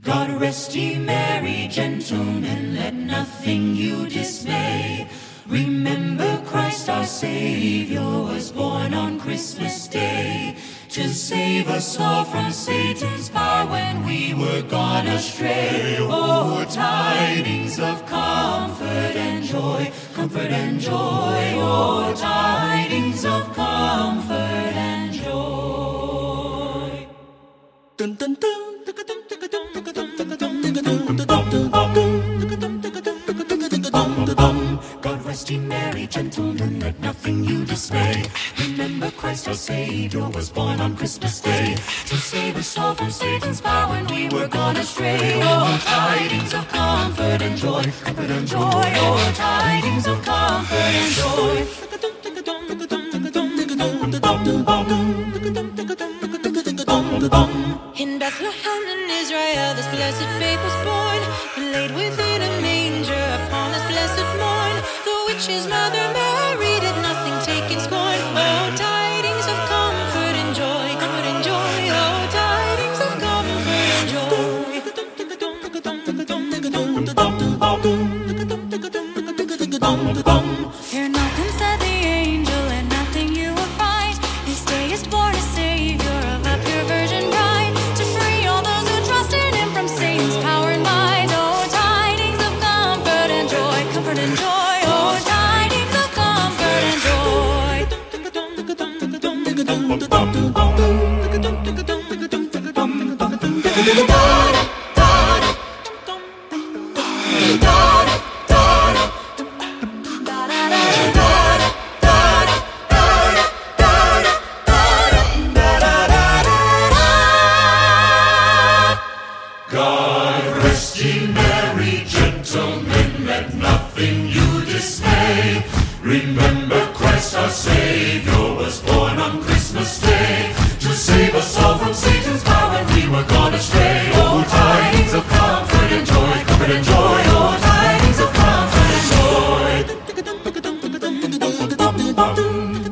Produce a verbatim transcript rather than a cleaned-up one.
God rest ye merry gentlemen, let nothing you dismay. Remember Christ our Savior was born on Christmas Day, to save us all from Satan's power when we were gone astray. Oh, tidings of comfort and joy, comfort and joy. Oh, tidings of comfort and joy. Dun, dun, dun. God rest ye merry gentlemen, let nothing you dismay. Remember Christ our Savior was born on Christmas Day, to save us all from Satan's power when we were gone astray. Oh, tidings of comfort and joy, comfort and joy. Oh, tidings of comfort and joy. In Bethlehem in Israel, this blessed babe was born, and laid within a manger upon this blessed morn. The witch's mother Mary did nothing take in scorn. Oh, tidings of comfort and joy, comfort and joy. Oh, tidings of comfort and joy. Fear nothing, said the angel, and nothing you will find. This day is born a Savior of a pure virgin bride, to free all those who trust in him from Satan's power and might. Oh, tidings of comfort and joy, comfort and joy. Oh, tidings of comfort and joy. God rest ye merry gentlemen, let nothing you dismay. Remember Christ our Savior was born on Christmas Day, to save us all from Satan's power when we were gone astray. Oh, tidings of comfort and joy, comfort and joy. Oh, tidings of comfort and joy.